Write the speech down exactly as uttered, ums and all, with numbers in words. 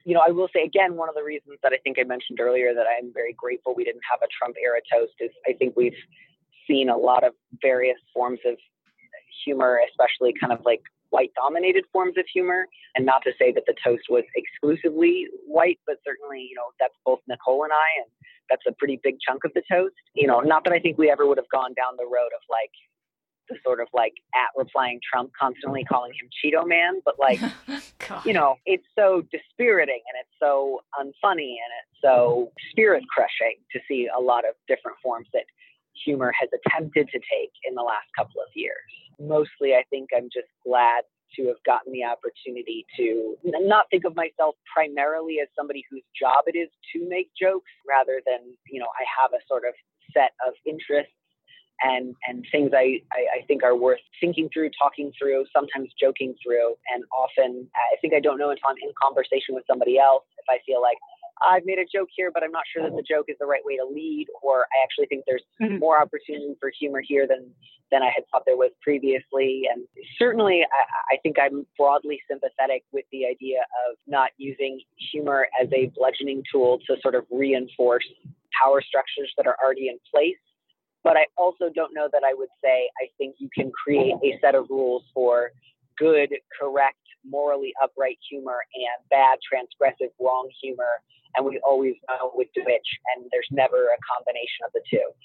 you know, I will say again, one of the reasons that I think I mentioned earlier that I'm very grateful we didn't have a Trump era toast is I think we've seen a lot of various forms of humor, especially kind of like white dominated forms of humor. And not to say that the toast was exclusively white, but certainly, you know, that's both Nicole and I, and that's a pretty big chunk of the toast. You know, not that I think we ever would have gone down the road of like the sort of like at replying Trump constantly calling him Cheeto Man, but like, you know, it's so dispiriting and it's so unfunny and it's so spirit crushing to see a lot of different forms that humor has attempted to take in the last couple of years. Mostly, I think I'm just glad to have gotten the opportunity to not think of myself primarily as somebody whose job it is to make jokes, rather than, you know, I have a sort of set of interests and and things I, I, I think are worth thinking through, talking through, sometimes joking through. And often I think I don't know until I'm in conversation with somebody else if I feel like I've made a joke here, but I'm not sure that the joke is the right way to lead, or I actually think there's mm-hmm. more opportunity for humor here than, than I had thought there was previously. And certainly I, I think I'm broadly sympathetic with the idea of not using humor as a bludgeoning tool to sort of reinforce power structures that are already in place. But I also don't know that I would say I think you can create a set of rules for good, correct, morally upright humor and bad, transgressive, wrong humor. And we always know which to which, and there's never a combination of the two.